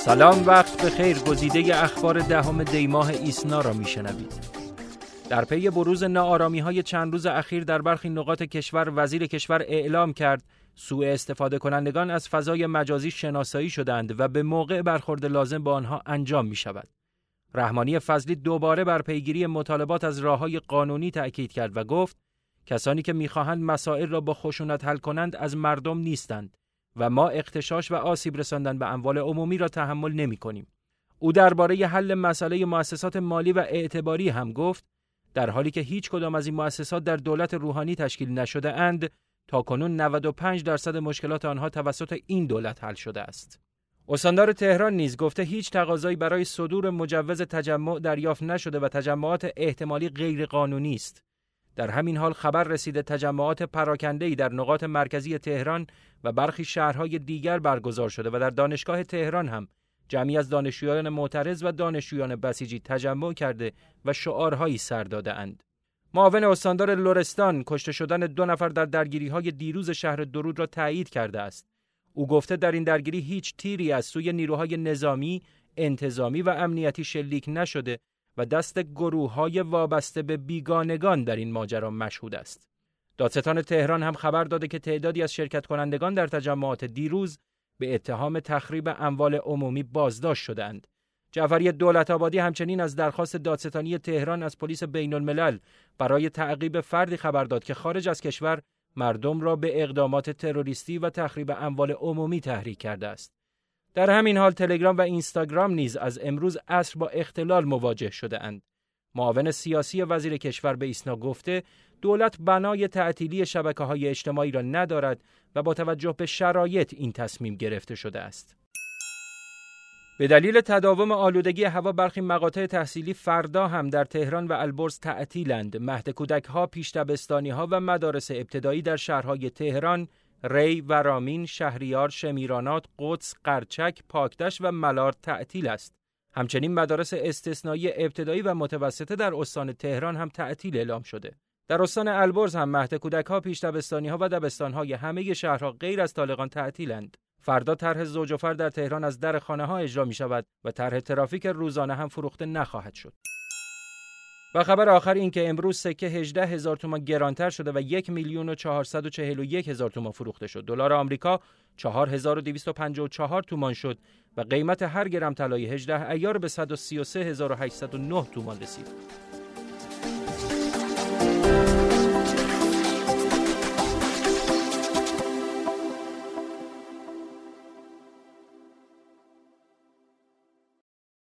سلام، وقت بخیر. گزیده اخبار 10 دی ماه ایسنا را میشنوید. در پی بروز ناآرامی‌های چند روز اخیر در برخی نقاط کشور، وزیر کشور اعلام کرد سوء استفاده کنندگان از فضای مجازی شناسایی شدند و به موقع برخورد لازم با آنها انجام می‌شود. رحمانی فضلی دوباره بر پیگیری مطالبات از راه‌های قانونی تأکید کرد و گفت کسانی که می‌خواهند مسائل را با خشونت حل کنند از مردم نیستند و ما اغتشاش و آسیب رساندن به اموال عمومی را تحمل نمی‌کنیم. او درباره حل مسئله مؤسسات مالی و اعتباری هم گفت در حالی که هیچ کدام از این مؤسسات در دولت روحانی تشکیل نشده اند، تاکنون 95% مشکلات آنها توسط این دولت حل شده است. استاندار تهران نیز گفته هیچ تقاضایی برای صدور مجوز تجمع دریافت نشده و تجمعات احتمالی غیر قانونی است. در همین حال خبر رسیده تجمعات پراکنده‌ای در نقاط مرکزی تهران و برخی شهرهای دیگر برگزار شده و در دانشگاه تهران هم جمعی از دانشجویان معترض و دانشجویان بسیجی تجمع کرده و شعارهایی سر داده‌اند. معاون استاندار لرستان کشته شدن 2 نفر در درگیری‌های دیروز شهر درود را تایید کرده است. او گفته در این درگیری هیچ تیری از سوی نیروهای نظامی، انتظامی و امنیتی شلیک نشده و دست گروه‌های وابسته به بیگانگان در این ماجرا مشهود است. دادستان تهران هم خبر داده که تعدادی از شرکت کنندگان در تجمعات دیروز به اتهام تخریب اموال عمومی بازداشت شدند. جعفری دولت‌آبادی همچنین از درخواست دادستانی تهران از پلیس بین‌الملل برای تعقیب فردی خبر داد که خارج از کشور مردم را به اقدامات تروریستی و تخریب اموال عمومی تحریک کرده است. در همین حال تلگرام و اینستاگرام نیز از امروز عصر با اختلال مواجه شده اند. معاون سیاسی وزیر کشور به ایسنا گفته دولت بنای تعطیلی شبکه‌های اجتماعی را ندارد و با توجه به شرایط این تصمیم گرفته شده است. به دلیل تداوم آلودگی هوا برخی مقاطع تحصیلی فردا هم در تهران و البرز تعطیلند. مهد کودک‌ها، پیش‌دبستانی‌ها و مدارس ابتدایی در شهرهای تهران، ری، ورامین، شهریار، شمیرانات، قدس، قرچک، پاکدشت و ملارد تعطیل است. همچنین مدارس استثنایی ابتدایی و متوسطه در استان تهران هم تعطیل اعلام شده. در استان البرز هم مهد کودک‌ها، پیش‌دبستانی‌ها و دبستان‌های همه شهرها غیر از طالقان تعطیلند. فردا طرح زوج و فرد در تهران از در خانه‌ها اجرا می‌شود و طرح ترافیک روزانه هم فروخته نخواهد شد. و خبر آخر این که امروز سکه 18,000 تومان گرانتر شده و 1,441,000 تومان فروخته شد. دلار آمریکا 4,254 تومان شد و قیمت هر گرم طلای 18 ایار به 133,809 تومان رسید.